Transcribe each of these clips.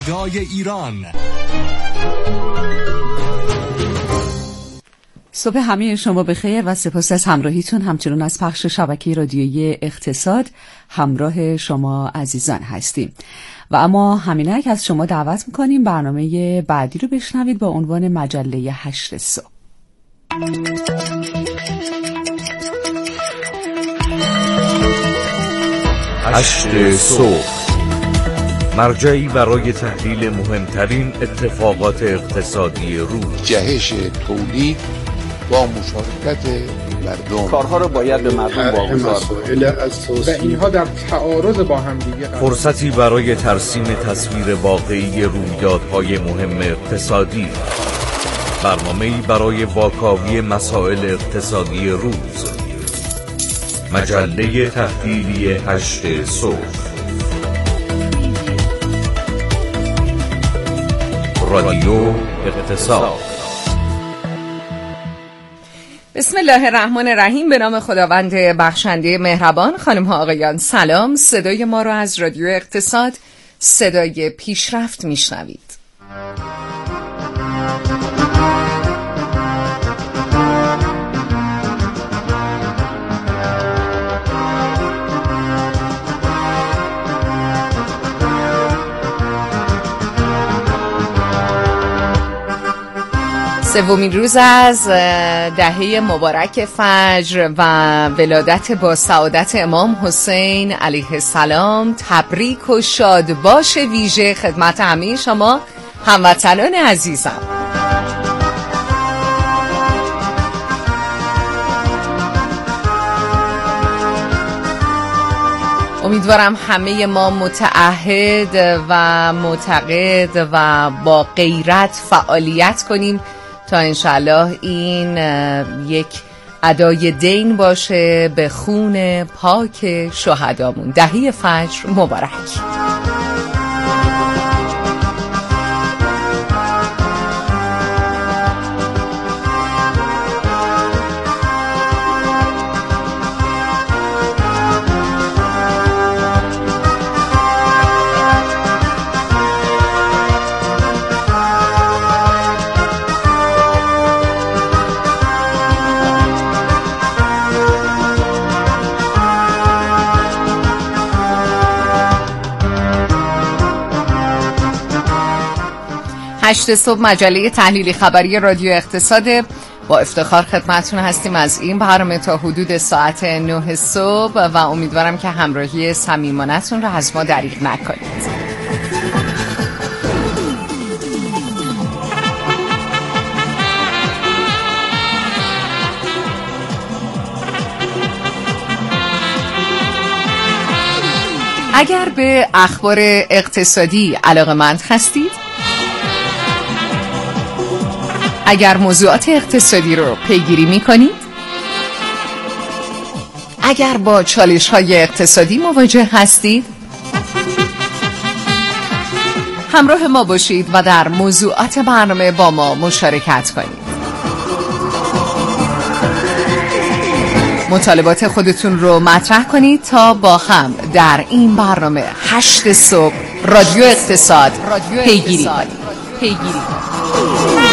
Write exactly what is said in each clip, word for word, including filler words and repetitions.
جای ایران. صبح همه شما بخیر و سپاس از همراهیتون، همچنان از پخش شبکه رادیویی اقتصاد همراه شما عزیزان هستیم. و اما همینک از شما دعوت میکنیم برنامه بعدی رو بشنوید با عنوان مجله هشت صبح. هشت صبح، مرجعی برای تحلیل مهمترین اتفاقات اقتصادی روز. جهش تولید با مشارکت مردم، کارها رو باید به مردم واگذار کنیم و اینها در تعارض با هم دیگه. فرصتی برای ترسیم تصویر واقعی رویدادهای مهم اقتصادی. برنامه‌ای برای واکاوی مسائل اقتصادی روز. مجله تحلیلی هشت صبح، رادیو اقتصاد. بسم الله الرحمن الرحیم. به نام خداوند بخشنده مهربان. خانم ها آقایان سلام. صدای ما رو از رادیو اقتصاد، صدای پیشرفت میشنوید. سومین روز از دهه مبارک فجر و ولادت با سعادت امام حسین علیه السلام تبریک و شاد باش ویژه خدمت همه شما هموطنان عزیزم. امیدوارم همه ما متعهد و معتقد و با غیرت فعالیت کنیم تا انشالله این یک ادای دین باشه به خون پاک شهدامون. دهه فجر مبارک. هشت صبح، مجله تحلیلی خبری رادیو اقتصاد. با افتخار خدمتتون هستیم از این برنامه تا حدود ساعت نه صبح و امیدوارم که همراهی صمیمانه‌تون رو از ما دریغ نکنید. اگر به اخبار اقتصادی علاقه‌مند هستید، اگر موضوعات اقتصادی رو پیگیری می‌کنید، اگر با چالش‌های اقتصادی مواجه هستید، همراه ما باشید و در موضوعات برنامه با ما مشارکت کنید. مطالبات خودتون رو مطرح کنید تا با هم در این برنامه هشت صبح رادیو اقتصاد پیگیری کنید. پیگیری کنید.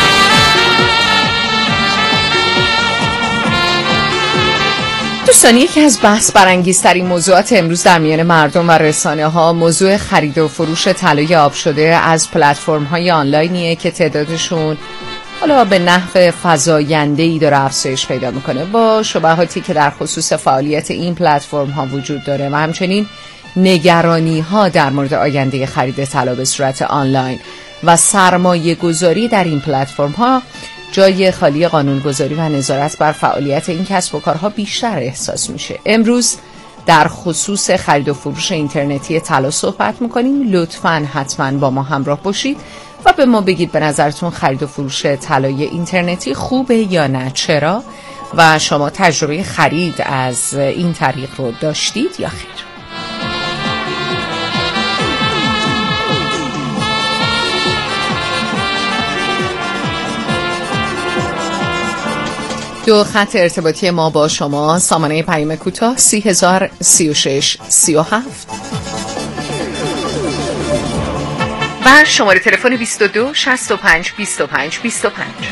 دوستان، یکی از بحث برانگیزترین موضوعات امروز در میان مردم و رسانه ها موضوع خرید و فروش طلای آب شده از پلتفرم های آنلاینیه که تعدادشون حالا به نحو فزاینده‌ای داره افزایش پیدا میکنه، با شبهاتی که در خصوص فعالیت این پلتفرم ها وجود داره و همچنین نگرانی ها در مورد آینده خرید طلا به صورت آنلاین و سرمایه گذاری در این پلتفرم ها جای خالی قانونگذاری و نظارت بر فعالیت این کسب و کارها بیشتر احساس میشه. امروز در خصوص خرید و فروش اینترنتی طلا صحبت میکنیم. لطفاً حتما با ما همراه باشید و به ما بگید به نظرتون خرید و فروش طلای اینترنتی خوبه یا نه، چرا، و شما تجربه خرید از این طریق رو داشتید یا خیر. دو خط ارتباطی ما با شما: سامانه پیام کوتاه سی هزار سی و شش سی و هفت و شماره تلفن بیست و دو شصت و پنج بیست و پنج بیست و پنج.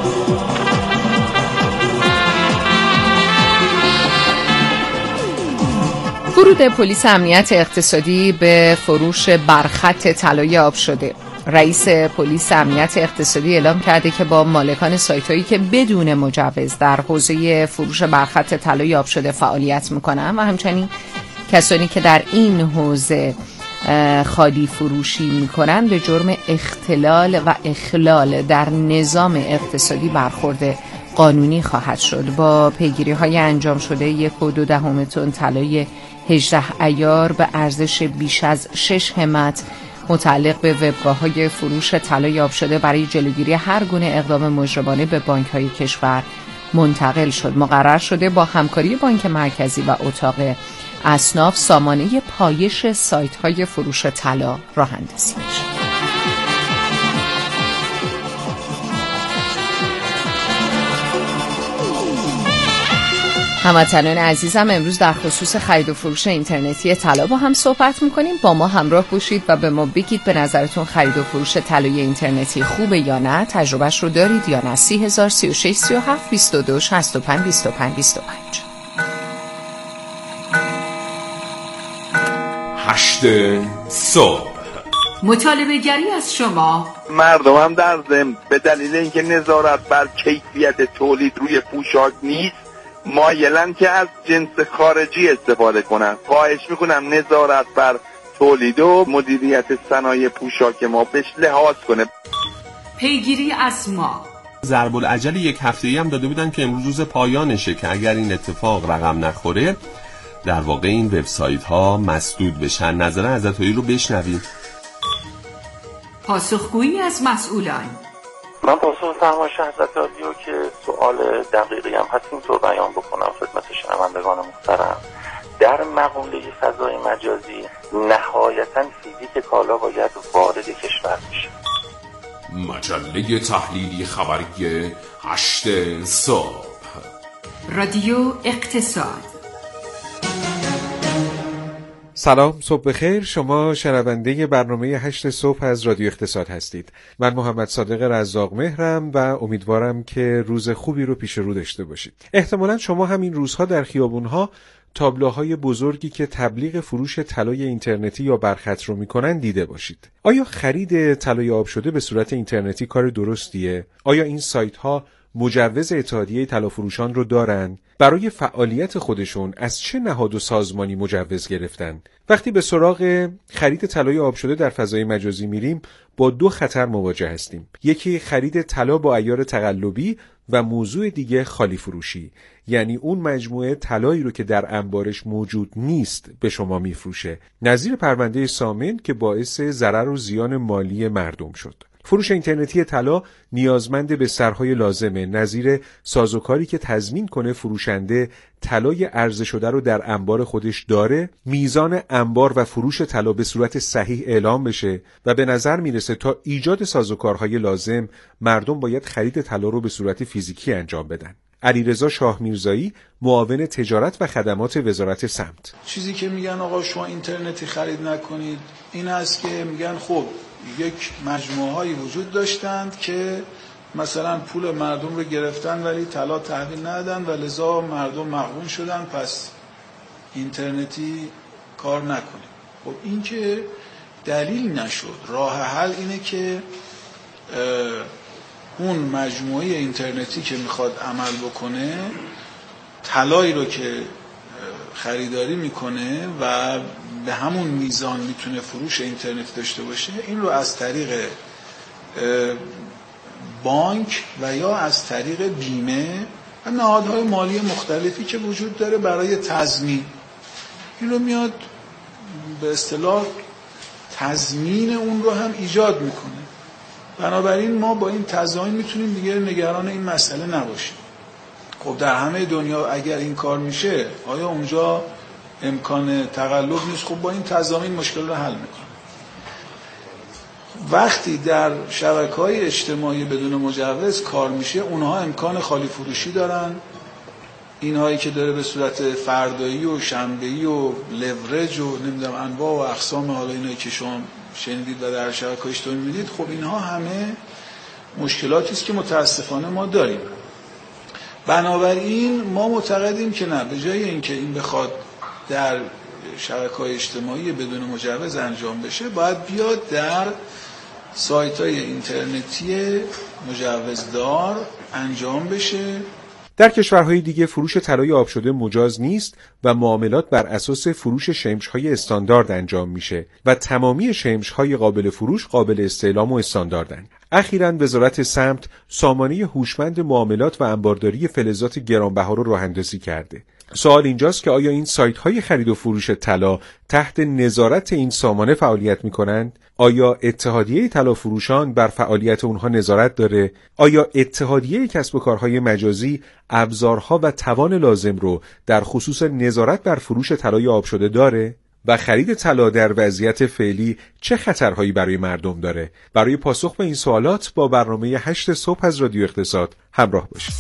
ورود پلیس امنیت اقتصادی به فروش برخط طلای آب شده. رئیس پلیس امنیت اقتصادی اعلام کرده که با مالکان سایت‌هایی که بدون مجوز در حوزه فروش برخط طلای آب شده فعالیت می‌کنند و همچنین کسانی که در این حوزه خالی فروشی می‌کنند به جرم اختلال و اخلال در نظام اقتصادی برخورد قانونی خواهد شد. با پیگیری‌های انجام شده یک و دو دهم تن طلای هجده عیار به ارزش بیش از شش همت متعلق به وبگاه‌های فروش طلای آب شده برای جلوگیری هر گونه اقدام مجرمانه به بانک‌های کشور منتقل شد. مقرر شده با همکاری بانک مرکزی و اتاق اصناف سامانه پایش سایت‌های فروش طلا راه اندازی بشه. هموطنان عزیزم، امروز در خصوص خرید و فروش اینترنتی طلا با هم صحبت می‌کنیم. با ما همراه باشید و به ما بگید به نظرتون خرید و فروش طلای اینترنتی خوبه یا نه؟ تجربهش رو دارید یا نه؟ سی هزار سی و شش سی و هفت بیست و دو شصت و پنج بیست و پنج بیست و پنج. هشت صبح. مطالبه گری از شما. مردم هم در ضمن به دلیل اینکه نظارت بر کیفیت تولید روی پوشاک نیست مایلن که از جنس خارجی استفاده کنن. خواهش میکنم نظارت بر تولید و مدیریت صنایع پوشاک ما بهش لحاظ کنه. پیگیری از ما. ضرب العجل یک هفته‌ای هم داده بودن که امروز روز پایانشه که اگر این اتفاق رقم نخوره در واقع این وبسایت ها مسدود بشن. نظر عزتایی رو بشنوید. پاسخگویی از مسئولان. من پاسخ فرمایش حضرت عالی رو که سوال دقیقی هم هست اینطور بیان بکنم خدمت شنوندگان محترم. در مقوله فضای مجازی نهایتاً فیزیک کالا باید وارد کشور بشه. مجله تحلیلی خبری هشت صبح. رادیو اقتصاد. سلام، صبح بخیر. شما شنونده برنامه هشت صبح از رادیو اقتصاد هستید. من محمد صادق رزاق مهرم و امیدوارم که روز خوبی رو پیش رو داشته باشید. احتمالاً شما همین روزها در خیابونها تابلوهای بزرگی که تبلیغ فروش طلای اینترنتی یا برخط رو میکنن دیده باشید. آیا خرید طلای آب شده به صورت اینترنتی کار درستیه؟ آیا این سایت ها مجوز اتحادیه طلافروشان رو دارن؟ برای فعالیت خودشون از چه نهاد و سازمانی مجوز گرفتن؟ وقتی به سراغ خرید طلای آب شده در فضای مجازی میریم با دو خطر مواجه هستیم. یکی خرید طلا با عیار تقلبی و موضوع دیگه خالی فروشی، یعنی اون مجموعه طلایی رو که در انبارش موجود نیست به شما میفروشه، نظیر پرونده سامن که باعث ضرر و زیان مالی مردم شد. فروش اینترنتی طلا نیازمند بسترهای لازمه، نظیر سازوکاری که تضمین کنه فروشنده طلای عرضه شده رو در انبار خودش داره، میزان انبار و فروش طلا به صورت صحیح اعلام بشه و به نظر میرسه تا ایجاد سازوکارهای لازم مردم باید خرید طلا رو به صورت فیزیکی انجام بدن. علیرضا شاه میرزایی، معاون تجارت و خدمات وزارت سمت: چیزی که میگن آقا شما اینترنتی خرید نکنید این است که میگن خب یک مجموعه هایی وجود داشتند که مثلا پول مردم رو گرفتن ولی طلا تحویل ندادن و لذا مردم مغبون شدن، پس اینترنتی کار نکنید. خب این که دلیل نشد. راه حل اینه که اون مجموعه اینترنتی که میخواد عمل بکنه طلایی رو که خریداری میکنه و به همون میزان میتونه فروش اینترنت داشته باشه، این رو از طریق بانک و یا از طریق بیمه و نهادهای مالی مختلفی که وجود داره برای تضمین، این رو میاد به اصطلاح تضمین اون رو هم ایجاد میکنه. بنابراین ما با این تضمین میتونیم دیگه نگران این مسئله نباشیم. خب در همه دنیا اگر این کار میشه آیا اونجا امکان تقلب نیست؟ خب با این تضامین مشکل رو حل میکنه. وقتی در شبکه‌های اجتماعی بدون مجوز کار میشه اونها امکان خالی فروشی دارن، اینهایی که داره به صورت فردایی و شنبه‌ای و لورج و نمیدونم انواع و اقسام حالا اینایی که شما شنیدید و در شبکه‌های اجتماعی می‌بینید، خب اینها همه مشکلاتی است که متاسفانه ما داریم. بنابراین ما معتقدیم که نه، به جای اینکه این بخواد در شبکه‌های اجتماعی بدون مجوز انجام بشه، باید بیاد در سایت‌های اینترنتی مجوزدار انجام بشه. در کشورهای دیگه فروش طلای آب شده مجاز نیست و معاملات بر اساس فروش شمش‌های استاندارد انجام میشه و تمامی شمش‌های قابل فروش قابل استعلام و استانداردن. اخیراً وزارت سمت سامانه هوشمند معاملات و انبارداری فلزات گرانبها رو راه‌اندازی کرده. سوال اینجاست که آیا این سایت‌های خرید و فروش طلا تحت نظارت این سامانه فعالیت می‌کنند؟ آیا اتحادیه طلافروشان بر فعالیت اونها نظارت داره؟ آیا اتحادیه کسب و کارهای مجازی ابزارها و توان لازم رو در خصوص نظارت بر فروش طلای آب شده داره؟ و خرید طلا در وضعیت فعلی چه خطرهایی برای مردم داره؟ برای پاسخ به این سوالات با برنامه هشت صبح از رادیو اقتصاد همراه باشید.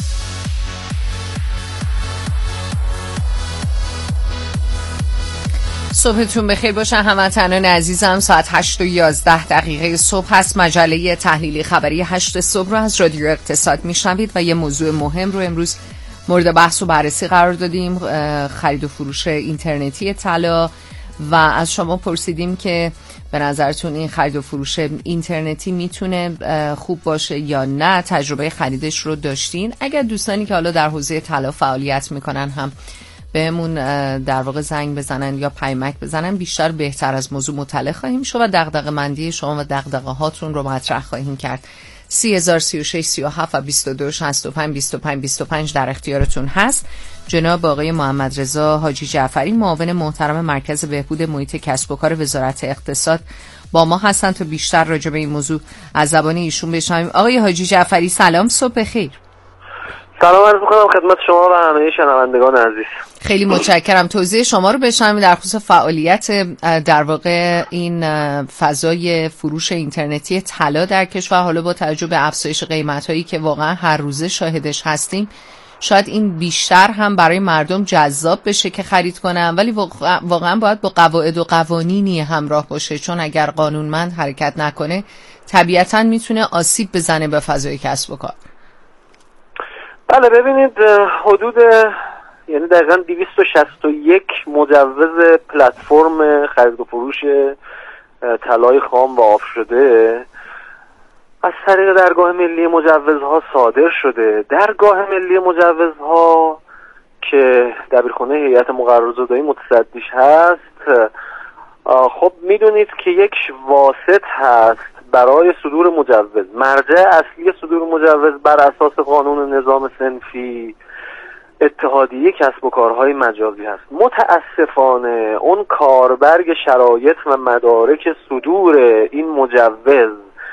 صبحتون بخیر باشه هموطنان عزیزم. ساعت هشت و یازده دقیقه صبح هست. مجله تحلیلی خبری هشت صبح رو از رادیو اقتصاد میشنوید و یه موضوع مهم رو امروز مورد بحث و بررسی قرار دادیم، خرید و فروش اینترنتی طلا، و از شما پرسیدیم که به نظرتون این خرید و فروش اینترنتی میتونه خوب باشه یا نه؟ تجربه خریدش رو داشتین؟ اگر دوستانی که حالا در حوزه طلا فعالیت میکنن هم بهمون در واقع زنگ بزنن یا پیامک بزنن، بیشتر بهتر از موضوع مطلع خواهیم شد و دغدغه مندی شما و دغدغه هاتون رو مطرح خواهیم کرد. سی هزار سی و شش سی و هفت و بیست و دو شصت و پنج بیست و پنج بیست و پنج در اختیارتون هست. جناب آقای محمد رضا حاجی جعفری، معاون محترم مرکز بهبود محیط کسب و کار وزارت اقتصاد با ما هستن تا بیشتر راجع به این موضوع از زبان ایشون بشنویم. آقای حاجی جعفری سلام، صبح بخیر. سلام عرض می‌کنم خدمت شما و همه شنوندگان عزیز. خیلی متشکرم. توضیح شما رو بشنویم در خصوص فعالیت در واقع این فضای فروش اینترنتی طلا در کشور. حالا با توجه به افزایش قیمت‌هایی که واقعا هر روزه شاهدش هستیم، شاید این بیشتر هم برای مردم جذاب بشه که خرید کنن، ولی واقعا باید با قواعد و قوانینی همراه باشه، چون اگر قانونمند حرکت نکنه طبیعتاً میتونه آسیب بزنه به فضای کسب و کار. بله ببینید، حدود یعنی دقیقاً دویست و شصت و یک مجوز پلتفرم خرید و فروش طلای خام و آب شده از طریق درگاه ملی مجوزها صادر شده. درگاه ملی مجوزها که دبیرخانه هیئت مقررزدایی متصدیش هست، خب میدونید که یک واسط هست برای صدور مجوز. مرجع اصلی صدور مجوز بر اساس قانون نظام صنفی اتحادیه کسب و کارهای مجازی هست. متاسفانه اون کاربرگ شرایط و مدارک صدور این مجوز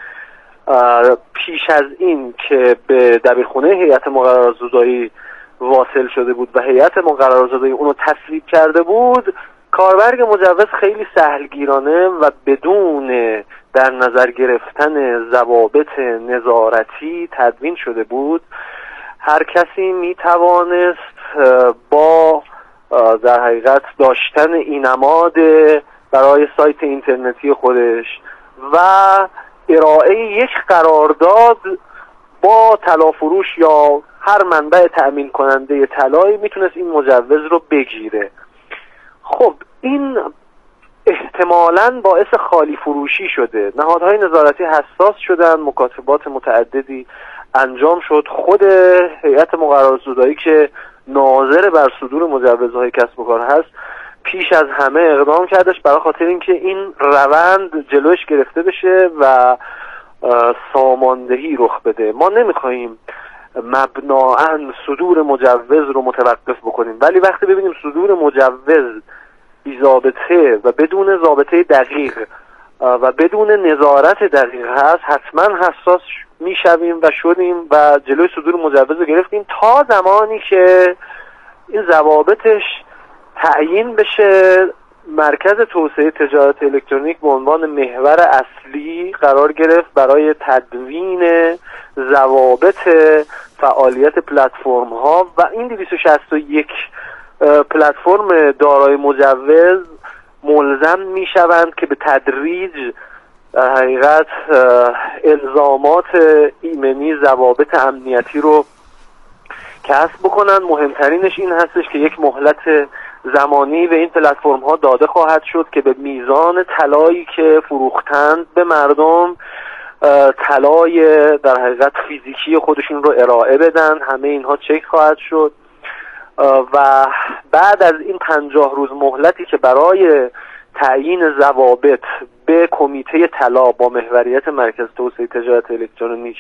پیش از این که به دبیرخانه هیئت مقررزدایی واصل شده بود و هیئت مقررزدایی اونو تصویب کرده بود، کاربرگ مجوز خیلی سهلگیرانه و بدون در نظر گرفتن ضوابط نظارتی تدوین شده بود. هر کسی می توانست با در حقیقت داشتن این نماد برای سایت اینترنتی خودش و ارائه یک قرارداد با طلافروش یا هر منبع تأمین کننده طلایی میتونست این مجوز رو بگیره. خب این احتمالاً باعث خالی فروشی شده. نهادهای نظارتی حساس شدن، مکاتبات متعددی انجام شد. خود هیئت مقررزدایی که ناظر بر صدور مجوزهای کسب و کار هست پیش از همه اقدام کردش برای خاطر اینکه این روند جلوش گرفته بشه و ساماندهی رخ بده. ما نمیخواهیم مبنااً صدور مجوز رو متوقف بکنیم، ولی وقتی ببینیم صدور مجوز بی ضابطه و بدون ضابطه دقیق و بدون نظارت دقیق هست، حتما حساس میشویم و شدیم و جلوی صدور مجوز رو گرفتیم تا زمانی که این ضوابطش تعیین بشه. مرکز توسعه تجارت الکترونیک به عنوان محور اصلی قرار گرفت برای تدوین ضوابط فعالیت پلتفرم ها و این دویست و شصت و یک پلتفرم دارای مجوز ملزم میشوند که به تدریج در حقیقت الزامات ایمنی، ضوابط امنیتی رو کسب بکنن. مهمترینش این هستش که یک مهلت زمانی به این پلتفرم ها داده خواهد شد که به میزان طلایی که فروختند به مردم طلای در حقیقت فیزیکی خودشون رو ارائه بدن. همه اینها چک خواهد شد و بعد از این پنجاه روز مهلتی که برای تعیین ضوابط به کمیته طلا با محوریت مرکز توسعه تجارت الکترونیک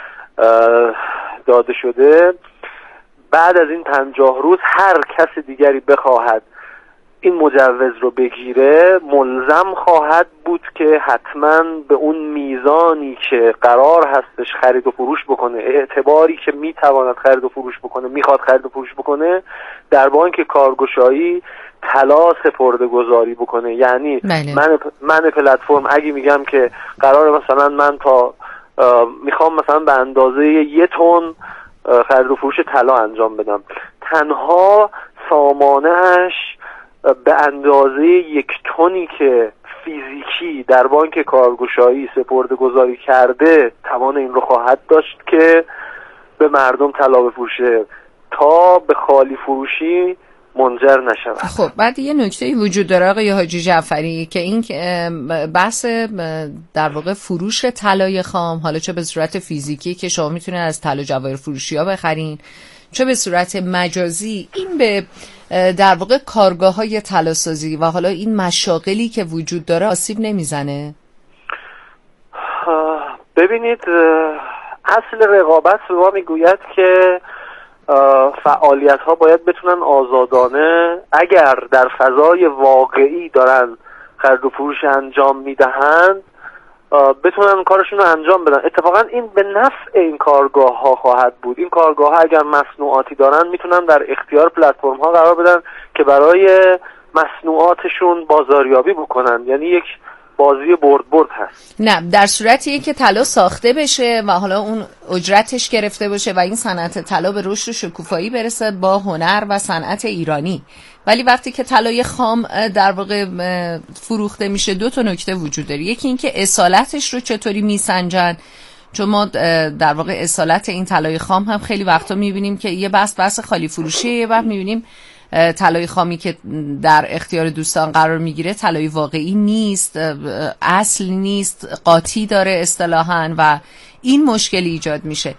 داده شده، بعد از این پنجاه روز هر کس دیگری بخواهد این مجوز رو بگیره ملزم خواهد بود که حتما به اون میزانی که قرار هستش خرید و فروش بکنه، اعتباری که میتواند خرید و فروش بکنه، میخواد خرید و فروش بکنه، در بانک کارگشایی طلا سپرده گذاری بکنه. یعنی من من پلتفرم اگه میگم که قرار مثلا من تا میخوام مثلا به اندازه یه تن خرید و فروش طلا انجام بدم، تنها سامانه‌اش به اندازه یک تنی که فیزیکی در بانک کارگشایی سپرده گذاری کرده توان این رو خواهد داشت که به مردم طلا بفروشه تا به خالی فروشی منجر نشود. خب بعد یه نکته وجود داره آقای حاجی جعفری که این بحث در واقع فروش طلای خام، حالا چه به صورت فیزیکی که شما میتونید از طلا جواهر فروشی ها بخرین، چه به صورت مجازی، این به در واقع کارگاه های طلاسازی و حالا این مشاغلی که وجود داره آسیب نمیزنه؟ ببینید، اصل رقابت به ما میگوید که فعالیت ها باید بتونن آزادانه، اگر در فضای واقعی دارن خرید و فروش انجام میدهند، بتونن کارشون رو انجام بدن. اتفاقا این به نفع این کارگاه ها خواهد بود. این کارگاه ها اگر مصنوعاتی دارن میتونن در اختیار پلتفرم ها قرار بدن که برای مصنوعاتشون بازاریابی بکنن. یعنی یک بازی برد برد هست. نه، در صورتی که طلا ساخته بشه و حالا اون اجرتش گرفته باشه و این صنعت طلا به رشد و شکوفایی برسه با هنر و صنعت ایرانی. ولی وقتی که طلای خام در واقع فروخته میشه دو تا نکته وجود داره. یکی این که اصالتش رو چطوری میسنجن، چون ما در واقع اصالت این طلای خام هم خیلی وقتا میبینیم که یه بحث بحث خالی فروشیه، یه وقت میبینیم طلای خامی که در اختیار دوستان قرار میگیره طلای واقعی نیست، اصل نیست، قاطی داره اصطلاحاً و این مشکلی ایجاد میشه.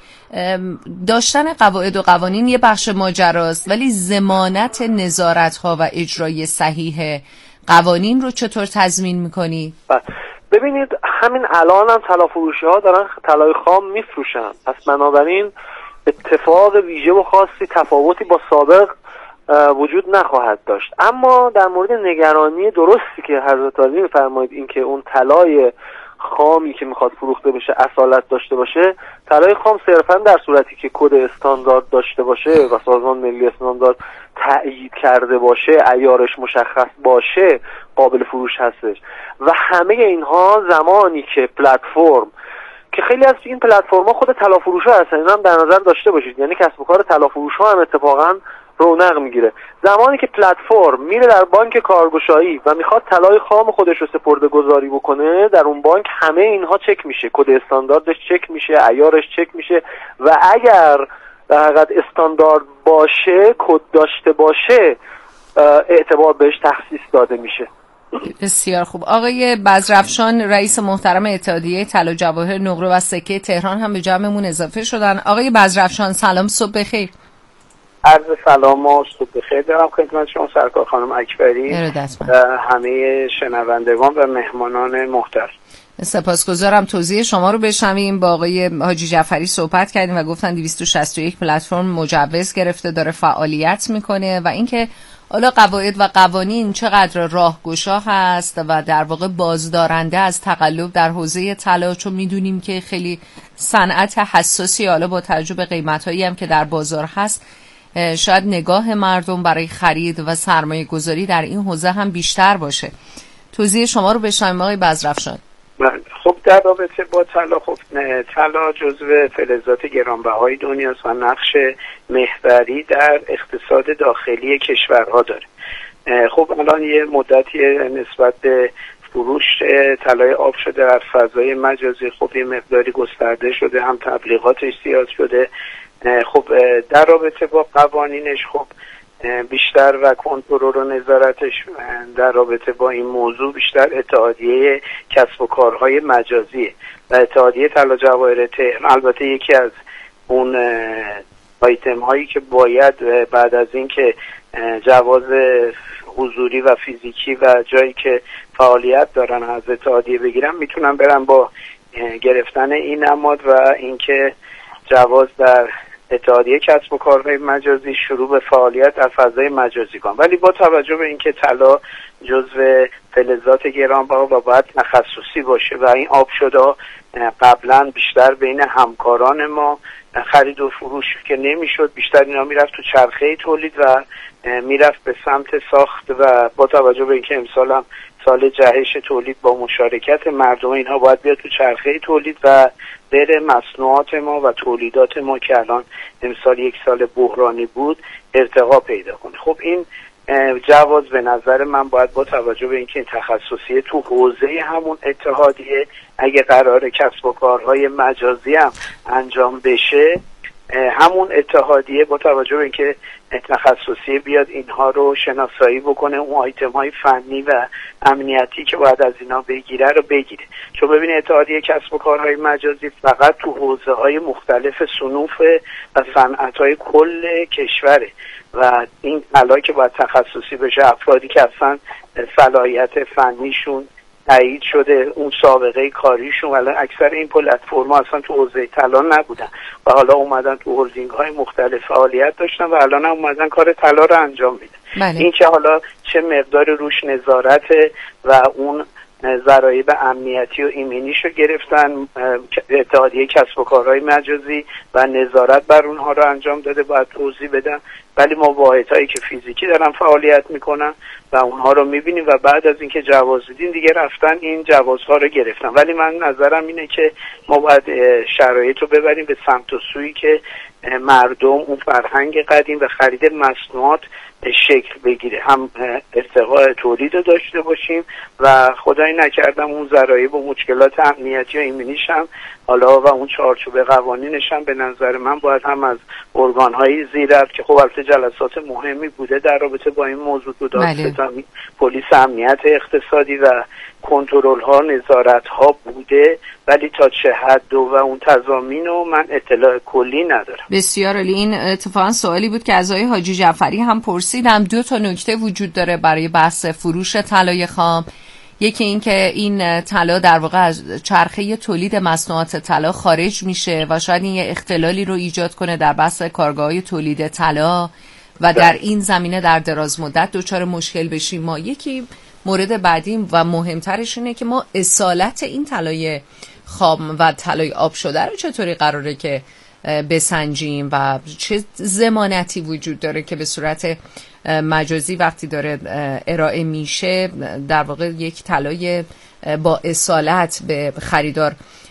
داشتن قواعد و قوانین یه بخش ماجراست، ولی ضمانت نظارت‌ها و اجرای صحیح قوانین رو چطور تضمین میکنی؟ ببینید، همین الان هم طلا فروشی ها دارن طلای خام میفروشن، پس بنابراین اتفاق ویژه و خاصی تفاوتی با سابق وجود نخواهد داشت. اما در مورد نگرانی درستی که حضرت عالی میفرمایید، این که اون طلای خامی که میخواد فروخته بشه اصالت داشته باشه، طلای خام صرفا در صورتی که کد استاندارد داشته باشه و سازمان ملی استاندارد تأیید کرده باشه، عیارش مشخص باشه، قابل فروش هستش. و همه اینها زمانی که پلتفرم، که خیلی از این پلتفرم ها خود طلا فروش ها هستن، اینا هم در نظر داشته باشید، یعنی کسب و کار طلا فروش ها هم اتفاقا رونق میگیره. زمانی که پلتفرم میره در بانک کارگشایی و میخواد طلای خام خودش رو سپرده گذاری بکنه، در اون بانک همه اینها چک میشه، کد استانداردش چک میشه، عیارش چک میشه و اگر در حقیقت استاندارد باشه، کد داشته باشه، اعتبار بهش تخصیص داده میشه. بسیار خوب. آقای بزرافشان، رئیس محترم اتحادیه طلا جواهر نقره و سکه تهران هم به جمعمون اضافه شدن. آقای بزرافشان سلام، صبح بخیر. عرض سلام و صبح بخیر دارم خدمت شما سرکار خانم اکبری، همه شنوندگان و مهمانان محترم. سپاسگزارم. توضیح شما رو بشنویم. با آقای حاجی جعفری صحبت کردیم و گفتن دویست و شصت و یک پلتفرم مجوز گرفته، داره فعالیت میکنه و اینکه حالا قواعد و قوانین چقدر راهگشا هست و در واقع بازدارنده از تقلب در حوزه طلا، چون میدونیم که خیلی صنعت حساسی، حالا با توجه به قیمتایی هم که در بازار هست، شاید نگاه مردم برای خرید و سرمایه گذاری در این حوزه هم بیشتر باشه. توضیح شما رو بشنویم آقای بزرافشان. خب در رابطه با طلا، خب طلا جزو فلزات گرانبهای دنیاست و نقش محوری در اقتصاد داخلی کشورها داره. خب الان یه مدتی نسبت به فروش طلای آب شده در فضای مجازی خب یه مقداری گسترده شده، هم تبلیغاتش زیاد شده. خب در رابطه با قوانینش خب بیشتر و کنترل و نظارتش در رابطه با این موضوع بیشتر اتحادیه کسب و کارهای مجازی و اتحادیه طلا جواهر تهران. البته یکی از اون آیتم هایی که باید بعد از این که جواز حضوری و فیزیکی و جایی که فعالیت دارن از اتحادیه بگیرن، میتونن برن با گرفتن این نماد و اینکه جواز در اتحادیه کسب و کارهای مجازی شروع به فعالیت در فضای مجازی کنن. ولی با توجه به اینکه طلا جزو فلزات گرانبها و باید تخصصی باشه و این آب شده قبلا بیشتر بین همکاران ما خرید و فروش که نمیشد، بیشتر اینا میرفت تو چرخه تولید و میرفت به سمت ساخت و با توجه به اینکه امسال هم سال جهش تولید با مشارکت مردم، اینها باید بیاد تو چرخه تولید و بره مصنوعات ما و تولیدات ما که الان امسال یک سال بحرانی بود ارتقا پیدا کنه. خب این جواز به نظر من باید با توجه به اینکه این تخصصیه تو حوزه همون اتحادیه اگه قرار کسب و کارهای مجازی هم انجام بشه، همون اتحادیه با توجه به اینکه تخصصی بیاد اینها رو شناسایی بکنه، اون آیتم های فنی و امنیتی که باید از اینا بگیره رو بگیره. چون ببینید اتحادیه کسب و کارهای مجازی فقط تو حوزه های مختلف صنوف و صنعت های کل کشوره و این طلا که باید تخصصی بشه، افرادی که اصلا صلاحیت فنیشون تایید شده، اون سابقه کاریشون، ولی اکثر این پلتفرم‌ها اصلا تو حوزه طلا نبودن و حالا اومدن تو هلدینگ های مختلف فعالیت داشتن و الان هم اومدن کار طلا رو انجام میدن. این که حالا چه مقدار روش نظارت و اون ضرایب امنیتی و ایمنیشو گرفتن اتحادیه کسب و کارهای مجازی و نظارت بر اونها رو انجام داده، باید توضیح بدن. ولی ما واحدهایی که فیزیکی دارن فعالیت میکنن و اونها رو میبینیم و بعد از اینکه جواز دیدیم دیگه رفتن این جوازها رو گرفتن. ولی من نظرم اینه که ما باید شرایط رو ببریم به سمت و سویی که مردم اون فرهنگ قدیم و خرید مصنوعات شکل بگیره، هم ارتقاء تولید رو داشته باشیم و خدای نکردم اون ضرایب و مشکلات امنیتی و ایمنیش هم حالا و اون چارچوب قوانینش هم به نظر من باید هم از ارگان‌های زیرت که خب البته جلسات مهمی بوده در رابطه با این موضوع، تو دادستانی، پلیس امنیت اقتصادی و کنترل ها، نظارت ها بوده، ولی تا چه حد و اون تضامین رو من اطلاع کلی ندارم. بسیار عالی. این اتفاقا سوالی بود که از آقای حاجی جعفری هم پرسیدم. دو تا نکته وجود داره برای بحث فروش طلای خام. یکی این که این طلا در واقع از چرخه تولید مصنوعات طلا خارج میشه و شاید این یه اختلالی رو ایجاد کنه در بحث کارگاه‌های تولید طلا و در این زمینه در دراز مدت دچار مشکل بشیم ما. یکی مورد بعدی و مهمترش اینه که ما اصالت این طلای خام و طلای آب شده رو چطوری قراره که بسنجیم و چه ضمانتی وجود داره که به صورت مجازی وقتی داره ارائه میشه در واقع یک طلای با اصالت به خریدار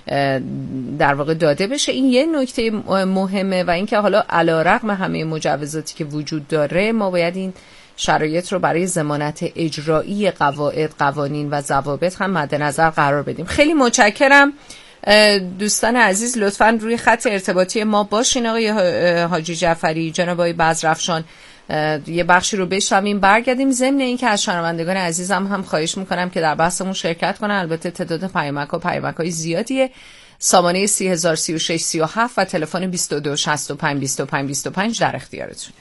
در واقع داده بشه. این یه نکته مهمه و اینکه حالا علیرغم همه مجوزاتی که وجود داره ما باید این شرایط رو برای ضمانت اجرایی قواعد، قوانین و ضوابط هم مد نظر قرار بدیم. خیلی متشکرم دوستان عزیز، لطفاً روی خط ارتباطی ما باشین. آقای حاجی جعفری، جناب آقای بزرافشان، یه بخشی رو بشنویم برگردیم. ضمن این که از شنوندگان عزیزم هم خواهش میکنم که در بحثمون شرکت کنن. البته تعداد پیامک و پیامک‌های زیادیه. سامانه سی هزار سی و شش سی و هفت و تلفن بیست و دو شصت و پنج بیست و پنج بیست و پنج در اختیارتونه.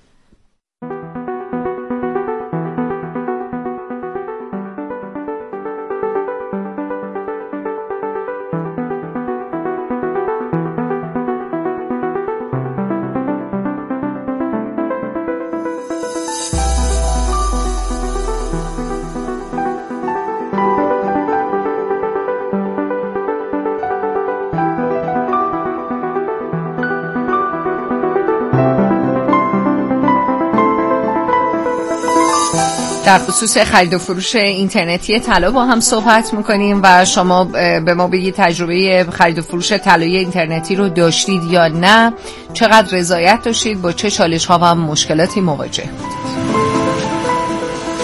در خصوص خرید و فروش اینترنتی طلا با هم صحبت میکنیم و شما به ما بگید تجربه خرید و فروش طلای اینترنتی رو داشتید یا نه، چقدر رضایت داشتید، با چه چالش ها و مشکلاتی مواجه بودید.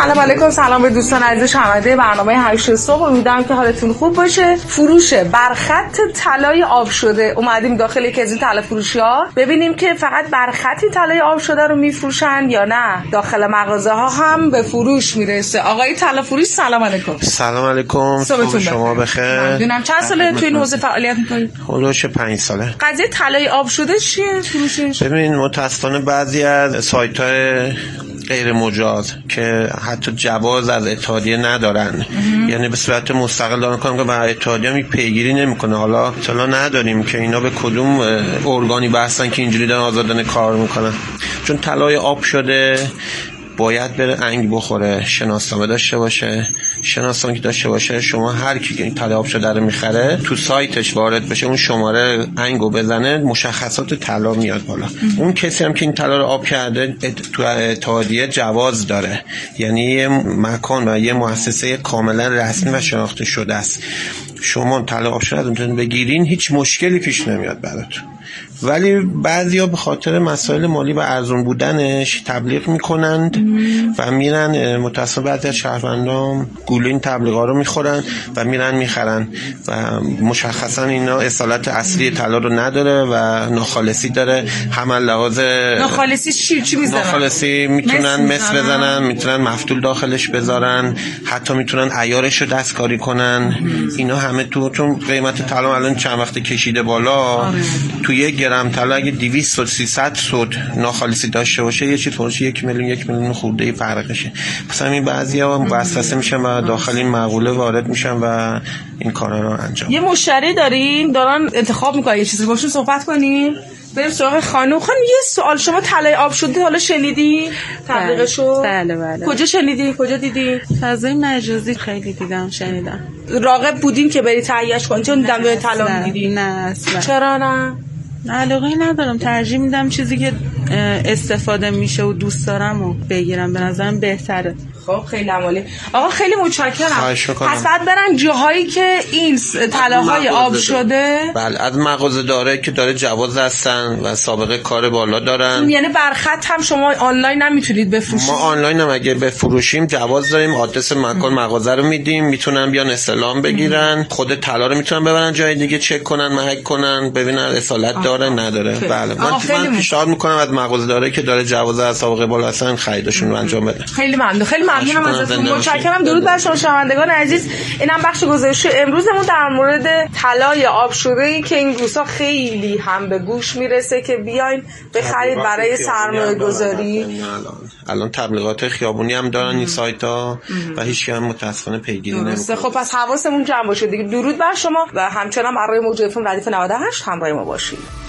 سلام علیکم، سلام به دوستان عزیز شنونده برنامه هشت صبح. امیدوارم که حالتون خوب باشه. فروش برخط طلای آب شده اومدیم داخل یکی از این طلا فروشی‌ها ببینیم که فقط برخطی طلای آب شده رو میفروشن یا نه داخل مغازه ها هم به فروش میرسه. آقای طلا فروش سلام علیکم. سلام علیکم، صبح شما بخیر. ممنونم. چند ساله توی این حوزه فعالیت می‌کنید؟ حدود پنج ساله. قضیه طلای آب شده چیه فروشش؟ ببین متأسفانه بعضی از سایت‌های غیر مجاز که حتی جواز از اتحادیه ندارن، یعنی به صورت مستقل دارن کار میکنن و اتحادیه هم پیگیری نمیکنه. حالا اطلاع نداریم که اینا به کدوم ارگانی بستن که اینجوری دارن آزادانه کار میکنن. چون طلای آب شده باید بره انگ بخوره، شناسنامه داشته باشه. شناسنامه که داشته باشه شما هر کی که این طلا آب شده رو میخره تو سایتش وارد بشه، اون شماره انگو بزنه، مشخصات طلا میاد بالا. اون کسی هم که این طلا رو آب کرده تو اتحادیه جواز داره، یعنی یه مکان و یه مؤسسه کاملا رسمی و شناخته شده است. شما طلا آب شده رو بگیرین هیچ مشکلی پیش نمیاد براتون. ولی بعضیا به خاطر مسائل مالی و ارزون بودنش تبلیغ میکنند و میرن، متأسفانه بعضی از شهروندان گول این تبلیغا رو میخورن و میرن میخرن و مشخصا اینا اصالت اصلی طلا رو نداره و ناخالصی داره. هم لحاظ ناخالصی چی چی میذارن؟ ناخالصی میتونن مس بزنن، میتونن مفتول داخلش بذارن، حتی میتونن عیارش رو دستکاری کنن. اینا همه تو، چون قیمت طلا الان چند وقت کشیده بالا، تو یک گرم طلا اگه دویست تا سیصد سود ناخالصی داشته باشه یه چیز فروش یک میلیون یک میلیون خورده ای فرقشه. مثلا این بعضیا وسوسه میشن و داخل این مقوله وارد میشن و این کارا رو انجام. یه مشتری دارین دارن انتخاب میکنن یه چیزی باشون صحبت کنیم. بریم سراغ خانم. خانم یه سوال، شما طلای آب شده حالا شنیدی تبلیغشو؟ بله بله. کجا شنیدی؟ کجا دیدی؟ فضای مجازی خیلی دیدم، شنیدم. راغب بودین که بری تهیهش کنی چون دیدم داره طلا میدیدی؟ نه اصلا. چرا نه؟ علاقه ندارم، ترجیح میدم چیزی که استفاده میشه و دوست دارم و بگیرم، به نظرم بهتره. خب خیلی عالی. آقا خیلی متشکرم. پس بعد برن جاهایی که این طلاهای آب شده. بله، از مغازه داره که داره جواز هستن و سابقه کار بالا دارن. یعنی برخط هم شما آنلاین نمیتونید بفروشید؟ ما آنلاین هم اگه بفروشیم جواز داریم، آدرس مکان مغازه رو میدیم، میتونن بیان استلام بگیرن، خود طلا رو میتونن ببرن جای دیگه چک کنن، محک کنن، ببینن اصالت داره نداره. بله من من پیشنهاد میکنم از مغازه داره که داره جواز از سابقه بالا هستن خریدشون رو انجام بدن. خیلی ممنون. خیلی ممنونم ازتون، متشکرم. درود بر شما شنوندگان عزیز. اینم بخش گزارش امروزمون در مورد طلای آب شده ای که این روزا خیلی هم به گوش میرسه که بیاین بخرید برای سرمایه گذاری. الان الان تبلیغات خیابونی هم دارن این سایت‌ها و هیچ کی هم متأسفانه پیگیری نمی‌کنه. خب پس حواسمون جمع باشه دیگه. درود بر شما و همچنان برای موج اف ام ردیف نود و هشت همراه ما باشید.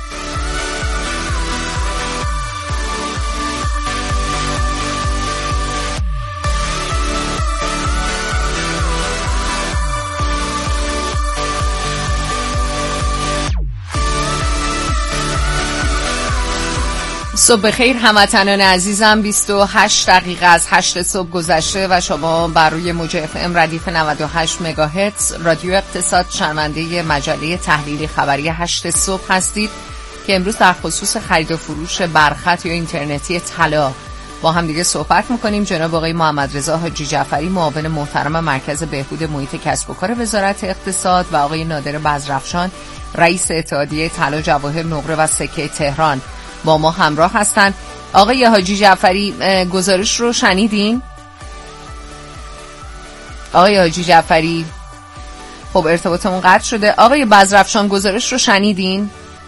صبح بخیر هموطنان عزیزم. بیست و هشت دقیقه از هشت صبح گذشته و شما بر روی موج اف ام ردیف نود و هشت مگاهرتز رادیو اقتصاد شنونده مجله تحلیلی خبری هشت صبح هستید که امروز در خصوص خرید و فروش برخط یا اینترنتی طلا با هم دیگه صحبت میکنیم. جناب آقای محمد رضا حاجی جعفری معاون محترم مرکز بهبود محیط کسب و کار وزارت اقتصاد و آقای نادر بزرافشان رئیس اتحادیه طلا جواهر نقره و سکه تهران با ما همراه هستن. آقای حاجی جعفری گزارش رو شنیدین؟ آقای حاجی جعفری خب ارتباطمون قطع شده. آقای بزرافشان گزارش رو شنیدین؟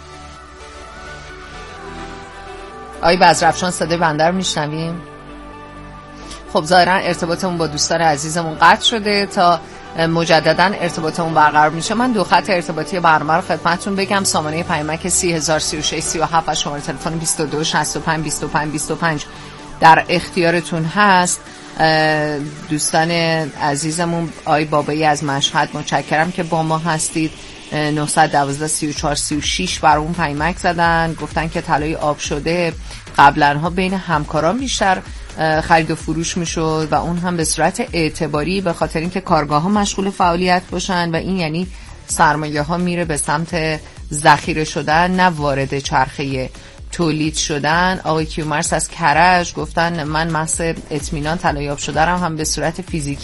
آقای بزرافشان صدای بنده رو میشنویم؟ خب ظاهرا ارتباطمون با دوستان عزیزمون قطع شده. تا مجددا ارتباطمون برقرار میشه من دو خط ارتباطی برنامه رو خدمتتون بگم. سامانه پیامک سی هزار سی و شش سی و هفت و شماره تلفن بیست و دو شصت و پنج بیست و پنج بیست و پنج در اختیارتون هست. دوستان عزیزمون آی بابایی از مشهد متشکرم که با ما هستید. نه یک دو سی و چهار سی و شش بر اون پیامک زدن، گفتن که طلای آب شده قبلا ها بین همکاران بیشتر خرید و فروش میشد و اون هم به صورت اعتباری به خاطر اینکه کارگاه ها مشغول فعالیت باشن و این یعنی سرمایه ها میره به سمت ذخیره شدن نه وارد چرخه تولید شدن. آقای کیومرث از کرج گفتن من محض اطمینان طلای آب شده رو هم به صورت فیزیکی